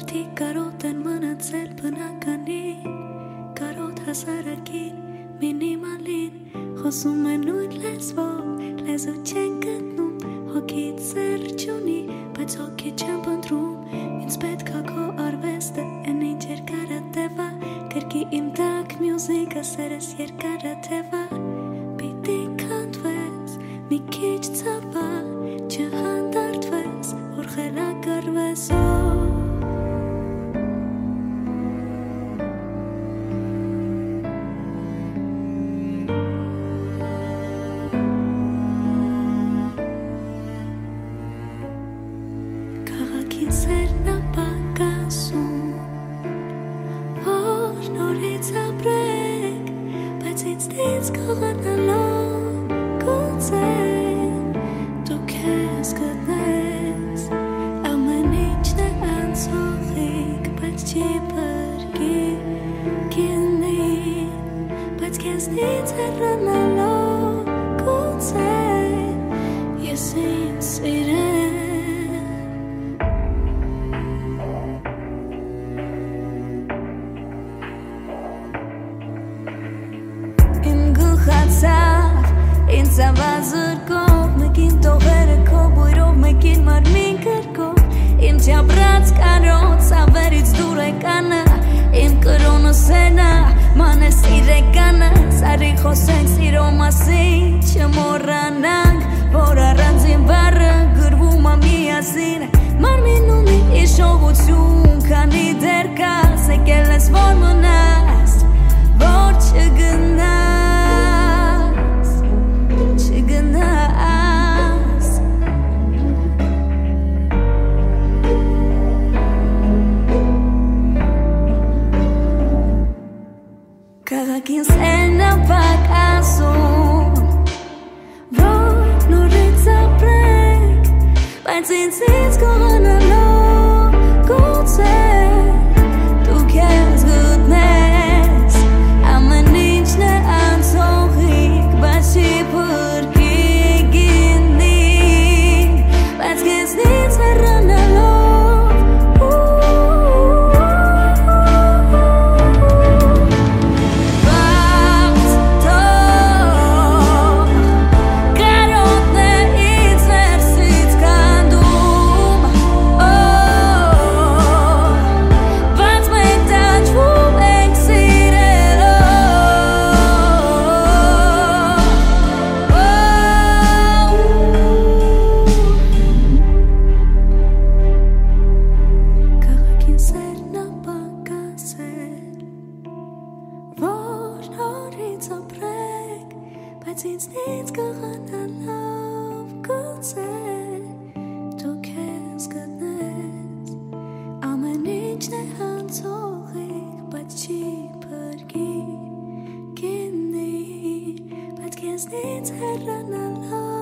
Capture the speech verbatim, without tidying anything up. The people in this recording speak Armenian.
Մարդիկ կարոտ են մնացել բնականին, կարոտ հասարակին, մինիմալին, խոսում են նույն լեզվով, լեզու չեն գտնում, հոգիդ սեր չունի, բայց հոգի չեմ բնդրում, ինձ պետք ա քո արվեստը, են ինչ երկարատևա, կրկի իմ տակ մյուզիկը, սերս երկարատևա, պիտի քանդվես, մի քիչ ցավա, չհանդարտվես, որ խելագարվես օ Քաղաքին սերն ապակասում, որ նորից ապրեք, բայց ինձ դից կողանալով գուցե դու քեզ գտնես, ամեն ինչն է անցողիկ, բայց չի բրգի գինի, բայց քեզնից հեռանալով գուցե ես ինձ սիրեմ Ինձ ավազրկով, մեկին տողերը քո բույրով, մեկին մարմին կրկով, իմ չապրած կարոտ, սավերից դուր եկանը, իմ կրոնը սենա, մանես իրեկանը, սարի խոսենք սիրո մասին, չմոռանանք, որ առանձին բառը գրվում ա միասին, մարմին ունի իշողություն, քանի դեռ կաս, եկել ես որ մնաս, որ չգնաս Քաղաքին սերն ապակասում, որ նորից ապրեք, բայց ինձից կողանալով գուցե դու քեզ գտնես, ամեն ինչն է անցողիկ, բայց չի բրգի գինի, բայց քեզնից հեռանալով Բայց ինձնից կողանալով գուցե դու քեզ գտնես, ամեն ինչն է անցողիկ, բայց չի բրգի գինի, բայց քեզնից հեռանալով